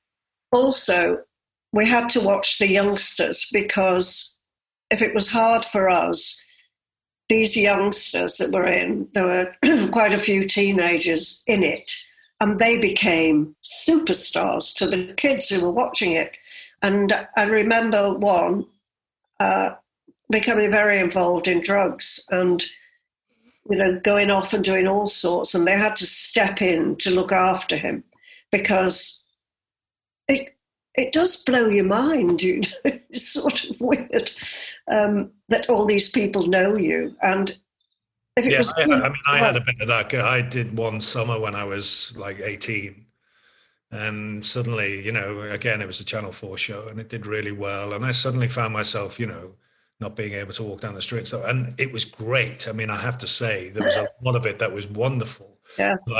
Speaker 6: also we had to watch the youngsters, because if it was hard for us, these youngsters that were in, there were quite a few teenagers in it, and they became superstars to the kids who were watching it. And I remember one becoming very involved in drugs and, going off and doing all sorts. And they had to step in to look after him, because it does blow your mind. It's sort of weird that all these people know you. And if it was...
Speaker 5: I had a bit of that. I did one summer when I was like 18. And suddenly, again, it was a Channel 4 show and it did really well. And I suddenly found myself, not being able to walk down the street. And it was great. I have to say, there was a lot of it that was wonderful.
Speaker 6: Yeah.
Speaker 5: But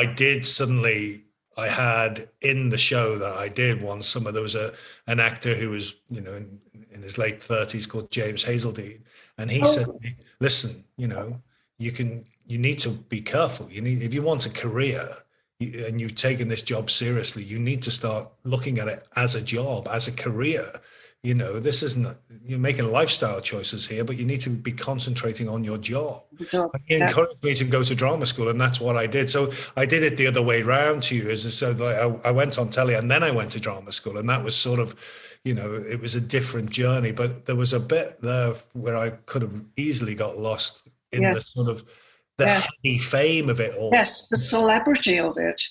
Speaker 5: I had in the show that I did one summer, there was an actor who was, in his late 30s called James Hazeldine. And he said to me, listen, you need to be careful. If you want a career and you've taken this job seriously, you need to start looking at it as a job, as a career. This isn't, you're making lifestyle choices here, but you need to be concentrating on your job. And he encouraged me to go to drama school, and that's what I did. So I did it the other way around to you. So I went on telly and then I went to drama school, and that was sort of, it was a different journey, but there was a bit there where I could have easily got lost in the sort of the heady fame of it all.
Speaker 6: Yes, the celebrity of it,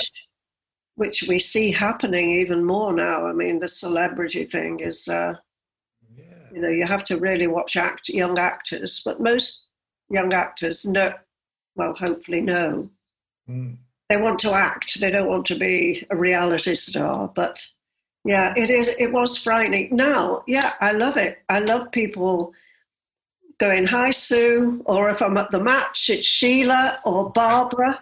Speaker 6: which we see happening even more now. The celebrity thing is, you have to really watch young actors, but most young actors hopefully know. They want to act. They don't want to be a reality star, but yeah, it was frightening. Now, I love it. I love people going, hi, Sue, or if I'm at the match, it's Sheila or Barbara.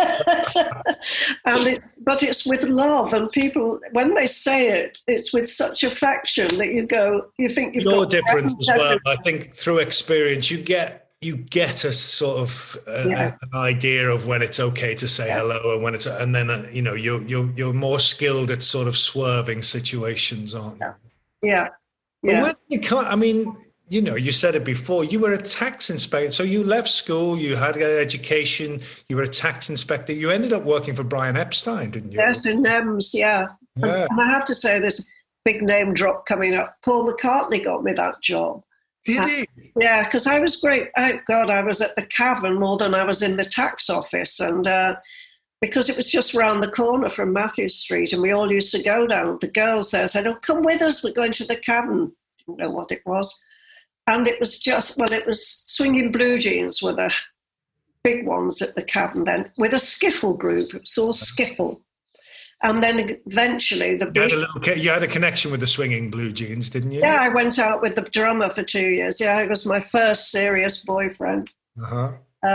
Speaker 6: But it's with love, and people, when they say it, it's with such affection that you think you've got
Speaker 5: difference as well. I think through experience, you get a sort of an idea of when it's okay to say hello and when it's, and then you're more skilled at sort of swerving situations, aren't you?
Speaker 6: Yeah.
Speaker 5: But you said it before, you were a tax inspector. So you left school, you had an education, you were a tax inspector. You ended up working for Brian Epstein, didn't you?
Speaker 6: Yes, in NEMS, yeah. And I have to say, this big name drop coming up. Paul McCartney got me that job.
Speaker 5: Did he?
Speaker 6: Yeah, because I was great. I was at the Cavern more than I was in the tax office. And because it was just round the corner from Matthew Street, and we all used to go down. The girls there said, come with us, we're going to the Cavern. Didn't know what it was. And it was it was Swinging Blue Jeans were the big ones at the Cavern then, with a skiffle group. It was all skiffle. And then eventually
Speaker 5: you had a connection with the Swinging Blue Jeans, didn't you?
Speaker 6: Yeah, I went out with the drummer for 2 years. Yeah, he was my first serious boyfriend.
Speaker 5: Uh-huh.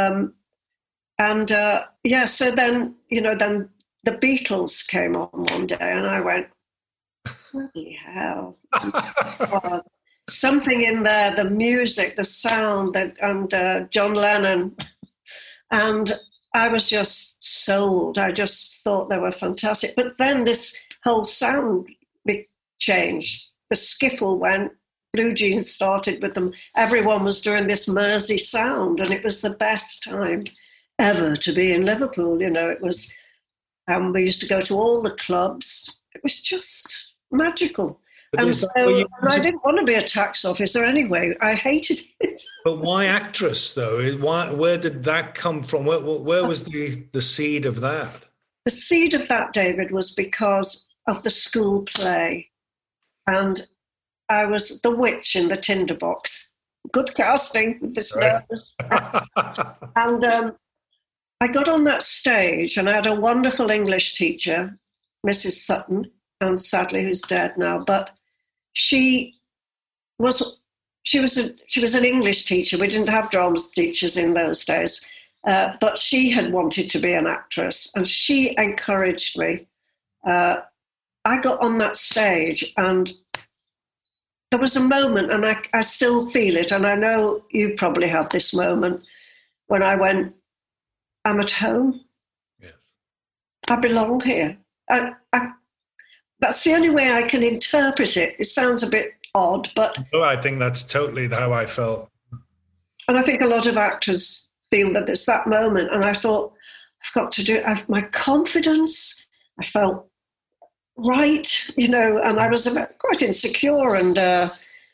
Speaker 6: So then, then the Beatles came on one day and I went, bloody hell. Something in there, the music, the sound, and John Lennon. And I was just sold. I just thought they were fantastic. But then this whole sound changed. The skiffle went, Blue Jeans started with them. Everyone was doing this Mersey sound, and it was the best time ever to be in Liverpool. It was, we used to go to all the clubs. It was just magical. And I didn't want to be a tax officer anyway. I hated it.
Speaker 5: But why actress, though? Where did that come from? Where was the seed of that?
Speaker 6: The seed of that, David, was because of the school play. And I was the witch in the tinderbox. Good casting with this nervous. And I got on that stage and I had a wonderful English teacher, Mrs. Sutton, and sadly who's dead now, but she was an English teacher. We didn't have drama teachers in those days, but she had wanted to be an actress, and she encouraged me. I got on that stage, and there was a moment, and I still feel it, and I know you've probably had this moment when I went, I'm at home.
Speaker 5: Yes,
Speaker 6: I belong here. That's the only way I can interpret it. It sounds a bit odd, but...
Speaker 5: No, I think that's totally how I felt.
Speaker 6: And I think a lot of actors feel that it's that moment. And I thought, I've got to do it. My confidence, I felt right, and I was quite insecure. And there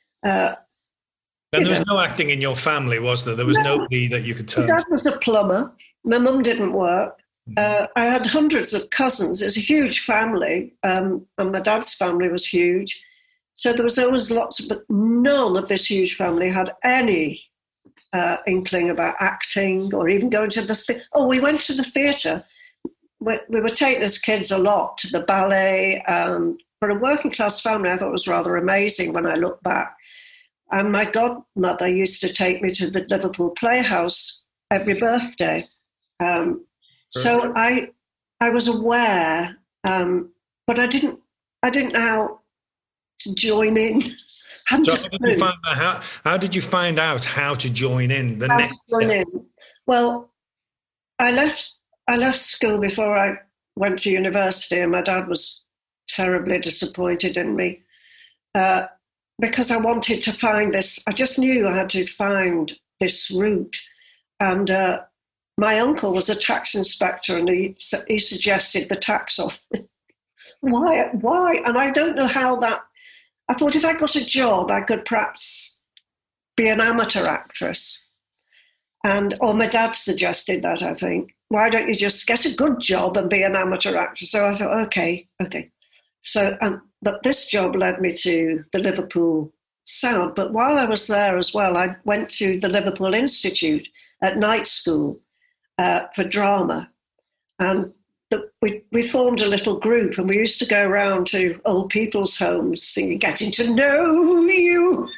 Speaker 5: was no acting in your family, was there? There was nobody that you could turn to.
Speaker 6: My dad was a plumber. My mum didn't work. I had hundreds of cousins. It's a huge family, and my dad's family was huge. So there was always lots, but none of this huge family had any inkling about acting or even going to the we went to the theatre. We were taking as kids a lot to the ballet. For a working class family, I thought it was rather amazing when I look back. And my godmother used to take me to the Liverpool Playhouse every birthday. So I was aware, but I didn't know how to join in.
Speaker 5: How did you find out how to join in?
Speaker 6: Well, I left school before I went to university, and my dad was terribly disappointed in me because I wanted to find this. I just knew I had to find this route, and my uncle was a tax inspector, and he suggested the tax office. Why? And I don't know how that... I thought if I got a job, I could perhaps be an amateur actress. Or my dad suggested that, I think. Why don't you just get a good job and be an amateur actress? So I thought, okay. So, but this job led me to the Liverpool Sound. But while I was there as well, I went to the Liverpool Institute at night school for drama. And we formed a little group, and we used to go around to old people's homes singing, getting to know you,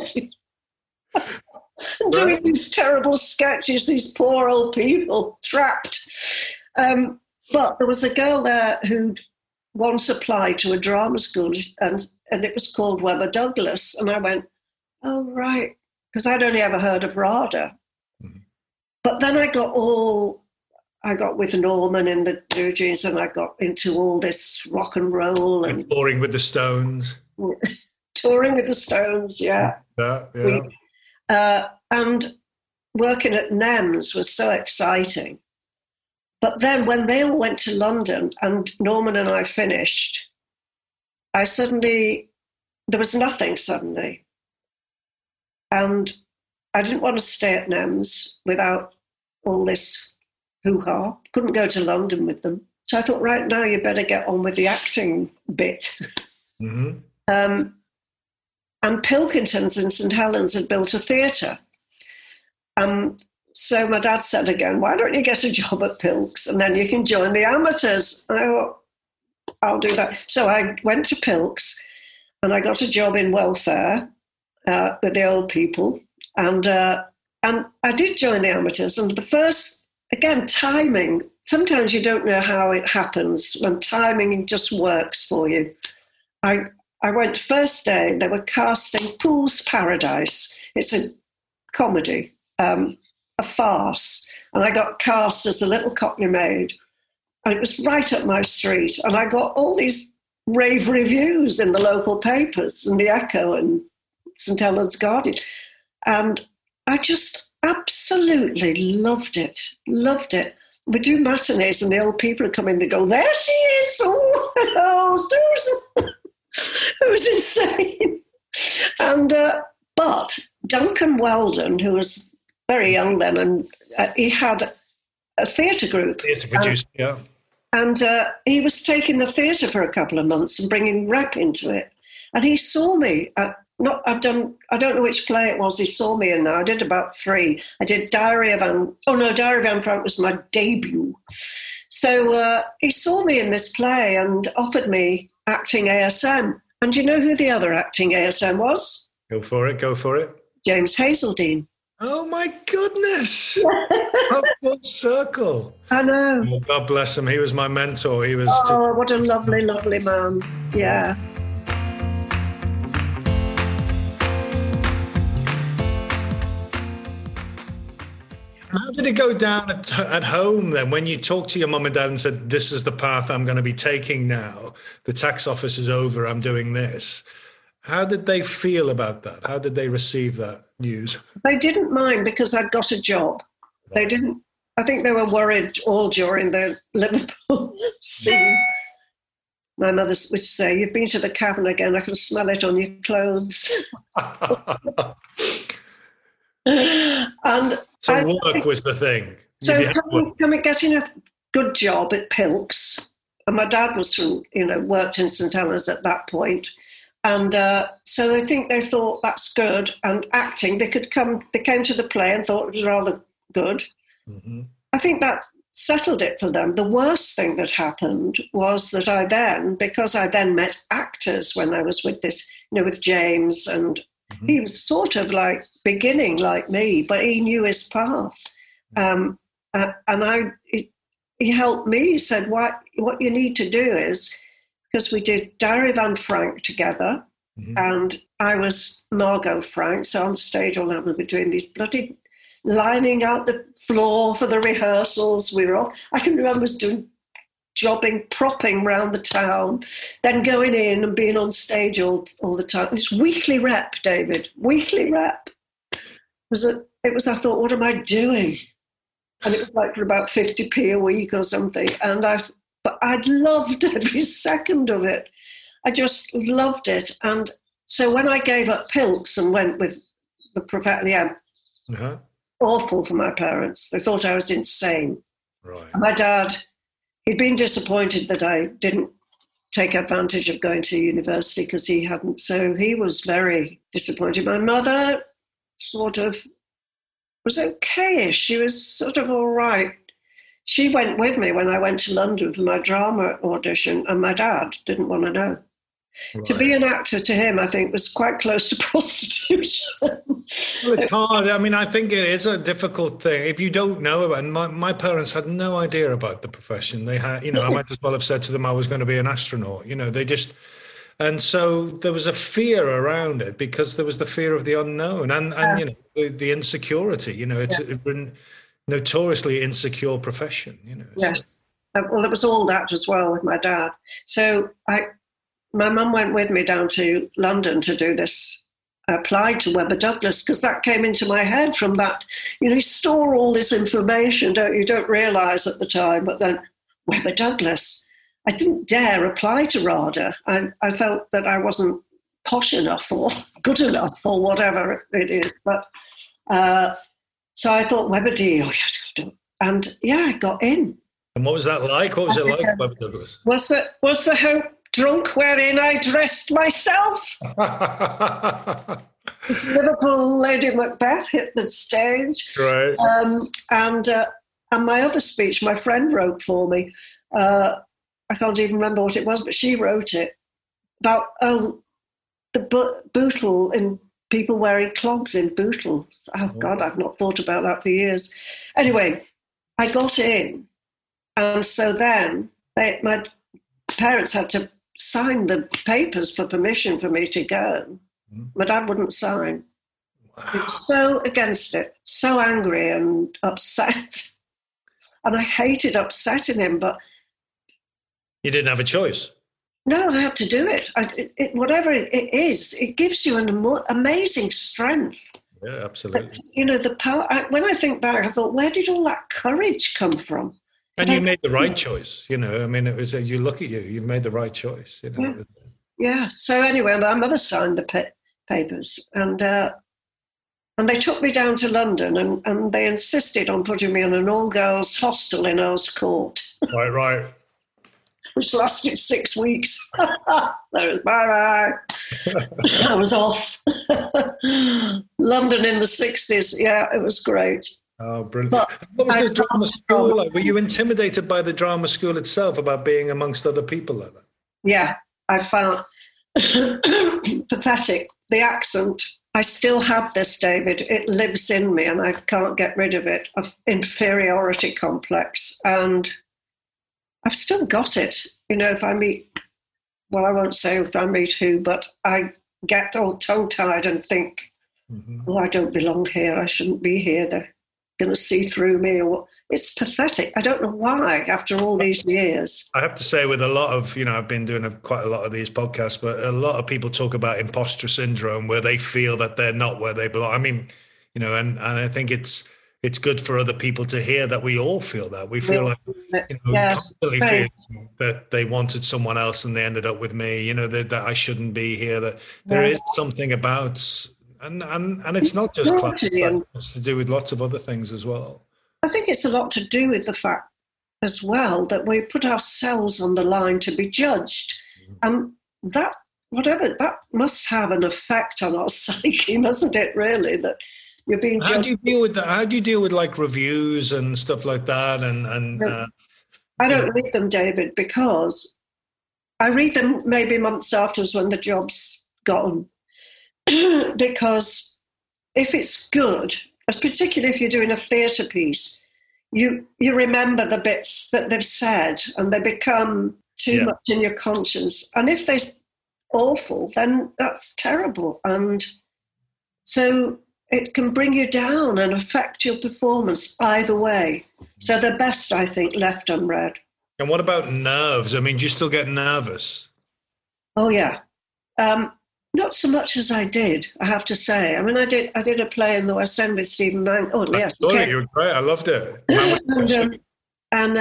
Speaker 6: doing these terrible sketches, these poor old people trapped. But there was a girl there who'd once applied to a drama school, and it was called Webber Douglas. And I went, oh, right, because I'd only ever heard of RADA. Mm-hmm. But then I got with Norman in the Blue Jeans, and I got into all this rock and roll. And
Speaker 5: touring with the Stones.
Speaker 6: Touring with the Stones, yeah. And working at NEMS was so exciting. But then when they all went to London and Norman and I finished, there was nothing suddenly. And I didn't want to stay at NEMS without all this hoo-ha. Couldn't go to London with them. So I thought, right now you better get on with the acting bit. Mm-hmm. And Pilkington's in St Helens had built a theatre. So my dad said again, why don't you get a job at Pilks and then you can join the amateurs? And I thought, I'll do that. So I went to Pilks and I got a job in welfare with the old people. And I did join the amateurs. And the first, again, timing. Sometimes you don't know how it happens when timing just works for you. I went first day, they were casting Pool's Paradise. It's a comedy, a farce. And I got cast as the little Cockney maid. And it was right up my street. And I got all these rave reviews in the local papers and the Echo and St. Helens Guardian. And I just absolutely loved it. We do matinees and the old people would come in and go, there she is. Oh, Susan. It was insane. And, but Duncan Weldon, who was very young then, and he had a theatre group.
Speaker 5: Theatre producer, yeah.
Speaker 6: And he was taking the theatre for a couple of months and bringing rap into it. And he saw me. I don't know which play it was he saw me in now. I did about 3. I did Diary of Anne Frank was my debut. So he saw me in this play and offered me acting ASM. And you know who the other acting ASM was?
Speaker 5: Go for it.
Speaker 6: James Hazeldine.
Speaker 5: Oh, my goodness. A full circle.
Speaker 6: I know.
Speaker 5: Oh, God bless him. He was my mentor. He was.
Speaker 6: Oh, what a lovely, lovely man. Yeah.
Speaker 5: How did it go down at home then when you talked to your mum and dad and said, this is the path I'm going to be taking now? The tax office is over. I'm doing this. How did they feel about that? How did they receive that news?
Speaker 6: They didn't mind because I'd got a job. They didn't. I think they were worried all during the Liverpool scene. My mother would say, you've been to the cavern again. I can smell it on your clothes. And
Speaker 5: so work was the thing.
Speaker 6: So getting a good job at Pilks. And my dad was worked in St. Helens at that point. And so I think they thought that's good. And acting, they came to the play and thought it was rather good. Mm-hmm. I think that settled it for them. The worst thing that happened was that because I then met actors when I was with this, with James, and mm-hmm. he was sort of like beginning like me, but he knew his path. And he helped me. He said, what you need to do is, because we did Diary of Anne Frank together, mm-hmm. and I was Margot Frank, so on stage all night we were doing these bloody lining out the floor for the rehearsals. I can remember us doing propping around the town, then going in and being on stage all the time. It's weekly rep, David, weekly rep. I thought, what am I doing? And it was like for about 50p a week or something. But I'd loved every second of it. I just loved it. And so when I gave up Pilks and went with the profession,
Speaker 5: uh-huh.
Speaker 6: awful for my parents. They thought I was insane.
Speaker 5: Right.
Speaker 6: And my dad, he'd been disappointed that I didn't take advantage of going to university because he hadn't. So he was very disappointed. My mother sort of was okay-ish. She was sort of all right. She went with me when I went to London for my drama audition, and my dad didn't want to know. Right. To be an actor to him, I think, was quite close to prostitution.
Speaker 5: Well, it's hard. I mean, I think it is a difficult thing. If you don't know about it, my parents had no idea about the profession. They had, I might as well have said to them I was going to be an astronaut. They just... And so there was a fear around it because there was the fear of the unknown and the insecurity. It's a notoriously insecure profession.
Speaker 6: Yes. Well, it was all that as well with my dad. So my mum went with me down to London to do this. I applied to Webber Douglas because that came into my head from that. You store all this information, don't you? Don't realise at the time, but then Webber Douglas. I didn't dare apply to RADA. I felt that I wasn't posh enough or good enough or whatever it is. But so I thought, Webber D, and I got in.
Speaker 5: And what was that like? What was it like, Webber Douglas?
Speaker 6: Was the hope drunk wherein I dressed myself? This Liverpool Lady Macbeth hit the stage.
Speaker 5: Right.
Speaker 6: And my other speech, my friend wrote for me. I can't even remember what it was, but she wrote it about, the Bootle in people wearing clogs in Bootle. Oh, God, I've not thought about that for years. Anyway, I got in. And so then my parents had to sign the papers for permission for me to go. My dad wouldn't sign. Wow. He was so against it, so angry and upset. And I hated upsetting him, but...
Speaker 5: You didn't have a choice.
Speaker 6: No, I had to do it. Whatever it is, it gives you an amazing strength.
Speaker 5: Yeah, absolutely.
Speaker 6: But, you know, the power... when I think back, I thought, where did all that courage come from?
Speaker 5: And you made the right choice, you know. I mean, it was you look at you made the right choice, you know.
Speaker 6: Yeah. So anyway, my mother signed the papers, and they took me down to London, and they insisted on putting me in an all-girls hostel in Earl's Court.
Speaker 5: Right.
Speaker 6: Which lasted 6 weeks. There was bye-bye. I was off. London in the 60s. Yeah, it was great.
Speaker 5: Oh, brilliant. What was the drama school like? Were you intimidated by the drama school itself about being amongst other people like that?
Speaker 6: Yeah, I found pathetic. The accent. I still have this, David. It lives in me and I can't get rid of it, of inferiority complex. And I've still got it. You know, if I meet, well, I won't say if I meet who, but I get all tongue-tied and think, oh, I don't belong here. I shouldn't be here. They're going to see through me. Or it's pathetic. I don't know why after all these years.
Speaker 5: I have to say with a lot of, you know, I've been doing quite a lot of these podcasts, but a lot of people talk about imposter syndrome where they feel that they're not where they belong. I mean, you know, and I think it's good for other people to hear that we all feel that. We feel like, you know, constantly feel that they wanted someone else and they ended up with me, you know, that I shouldn't be here, that there is something about, and it's not just class, it's to do with lots of other things as well.
Speaker 6: I think it's a lot to do with the fact as well that we put ourselves on the line to be judged. And that must have an effect on our psyche, mustn't it, really, that you're being judged.
Speaker 5: How do you deal with that? How do you deal with like reviews and stuff like that?
Speaker 6: I don't read them, David, because I read them maybe months afterwards when the job's gone. Because if it's good, particularly if you're doing a theatre piece, you remember the bits that they've said and they become too much in your conscience. And if they're awful, then that's terrible. And so it can bring you down and affect your performance either way. So they're best, I think, left unread.
Speaker 5: And what about nerves? I mean, do you still get nervous?
Speaker 6: Oh, yeah. Not so much as I did, I have to say. I mean, I did a play in the West End with Stephen Mann. Oh, yeah.
Speaker 5: You were great. I loved it.
Speaker 6: and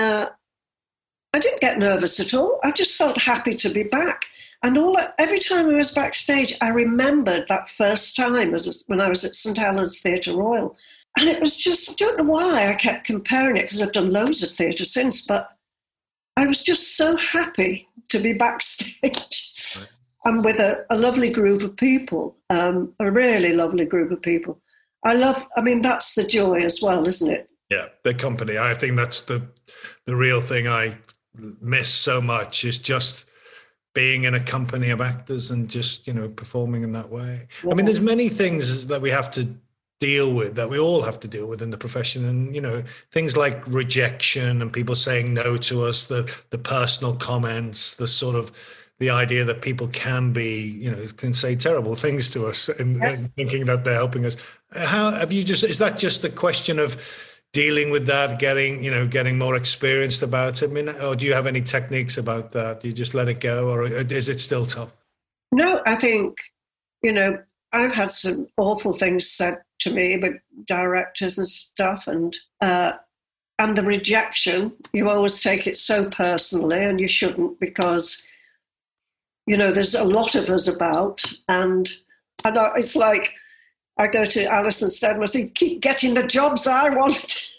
Speaker 6: I didn't get nervous at all. I just felt happy to be back. And every time I was backstage, I remembered that first time when I was at St Helens Theatre Royal. And it was just, I don't know why I kept comparing it, because I've done loads of theatre since, but I was just so happy to be backstage. Right. And with a lovely group of people, a really lovely group of people. I mean, that's the joy as well, isn't it?
Speaker 5: Yeah, the company. I think that's the real thing I miss so much, is just being in a company of actors and just, you know, performing in that way. Yeah. I mean, there's many things that we have to deal with, that we all have to deal with in the profession. And, you know, things like rejection and people saying no to us, the personal comments, the sort of the idea that people can be, you know, can say terrible things to us and thinking that they're helping us. How have you is that just a question of dealing with that, getting more experienced about it? I mean, or do you have any techniques about that? Do you just let it go, or is it still tough?
Speaker 6: No, I think, you know, I've had some awful things said to me by directors and stuff, and the rejection, you always take it so personally, and you shouldn't, because, you know, there's a lot of us about, and it's like I go to Alison Steadman and say, keep getting the jobs I want.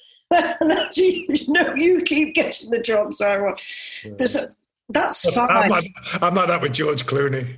Speaker 6: No, you keep getting the jobs I want. That's fine.
Speaker 5: I'm like that with George Clooney.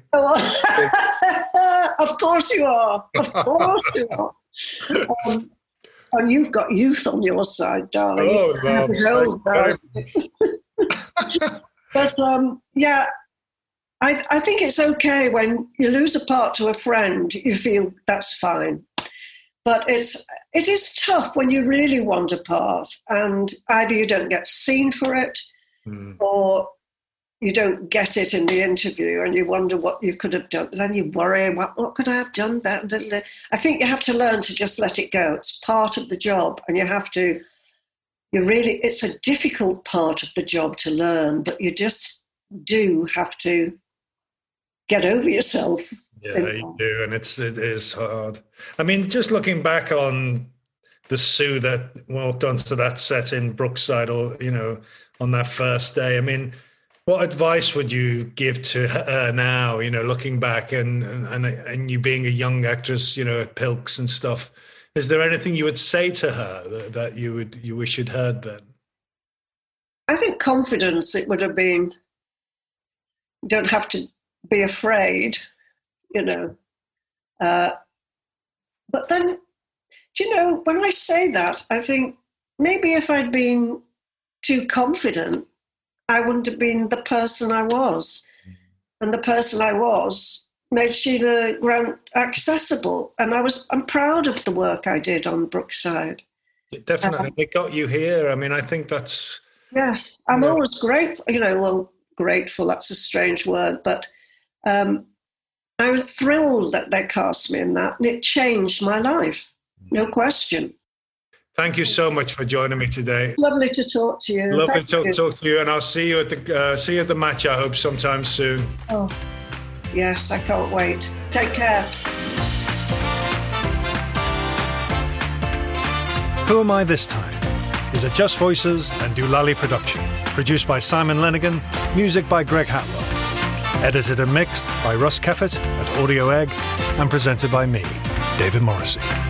Speaker 6: Of course you are. Of course you are. And you've got youth on your side, darling.
Speaker 5: Oh, no.
Speaker 6: But yeah, I think it's okay when you lose a part to a friend, you feel that's fine. But it is tough when you really want a part and either you don't get seen for it or you don't get it in the interview and you wonder what you could have done. Then you worry, what could I have done better? I think you have to learn to just let it go. It's part of the job and it's a difficult part of the job to learn, but you just do have to get over yourself.
Speaker 5: Yeah, you do, and it is hard. I mean, just looking back on the Sue that walked onto that set in Brookside, or on that first day. I mean, what advice would you give to her now? Looking back and you being a young actress, at Pilks and stuff. Is there anything you would say to her that you wish you'd heard then?
Speaker 6: I think confidence. It would have been. Don't have to be afraid. But then, when I say that, I think maybe if I'd been too confident, I wouldn't have been the person I was. And the person I was made Sheila Grant accessible. And I'm proud of the work I did on Brookside.
Speaker 5: Definitely. It got you here. I mean, I think that's...
Speaker 6: Yes, I'm always grateful. Grateful, that's a strange word, but... I was thrilled that they cast me in that, and it changed my life, no question.
Speaker 5: Thank you so much for joining me today.
Speaker 6: Lovely to talk to you.
Speaker 5: Lovely to talk to you, and I'll see you at the match, I hope, sometime soon.
Speaker 6: Oh, yes, I can't wait. Take care.
Speaker 5: Who Am I This Time is a Just Voices and Doolally production, produced by Simon Lenigan, music by Greg Hatlow. Edited and mixed by Russ Keffett at Audio Egg and presented by me, David Morrissey.